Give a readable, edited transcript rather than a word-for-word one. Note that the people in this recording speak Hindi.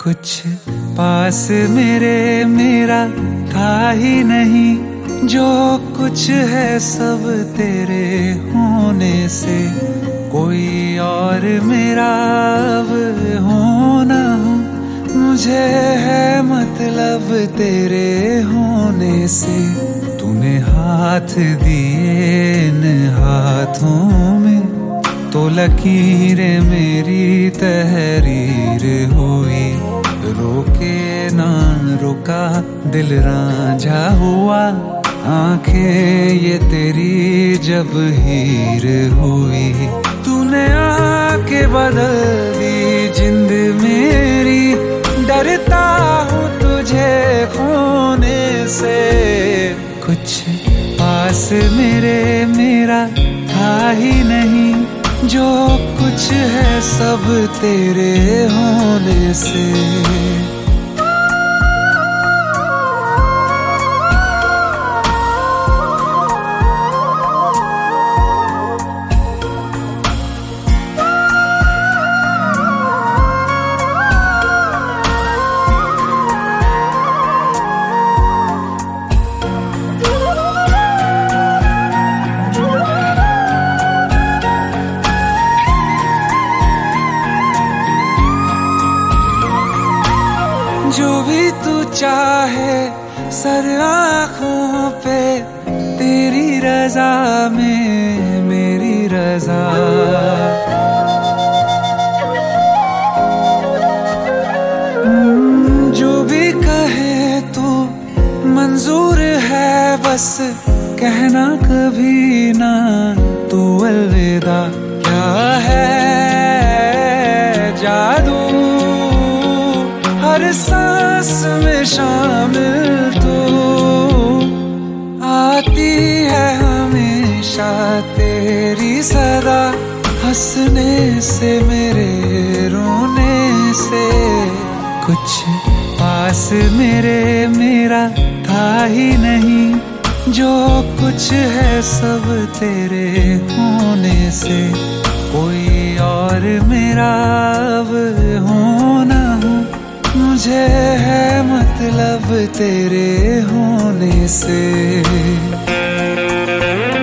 कुछ पास मेरे मेरा था ही नहीं, जो कुछ है सब तेरे होने से। कोई और मेरा अब हो ना हो, मुझे है मतलब तेरे होने से। तूने हाथ दिए इन हाथों में, तो लकीरें मेरी तहरीर हुई। रोके ना रुका दिल रांझा हुआ, आंखें ये तेरी जब हीर हुई। तूने आके बदल दी जिंद मेरी, डरता हूँ तुझे खोने से। कुछ पास मेरे मेरा था ही नहीं, जो कुछ है सब तेरे होने से। जो भी तू चाहे सर आँखों पे, तेरी रजा में मेरी रजा। जो भी कहे तू मंजूर है, बस कहना कभी ना तू अलविदा। क्या है जादू हर सांस में शामिल, तू आती है हमेशा तेरी सदा। हंसने से मेरे रोने से, कुछ पास मेरे मेरा था ही नहीं, जो कुछ है सब तेरे होने से। कोई और मेरा अब हो ना हो, मुझे है मतलब तेरे होने से।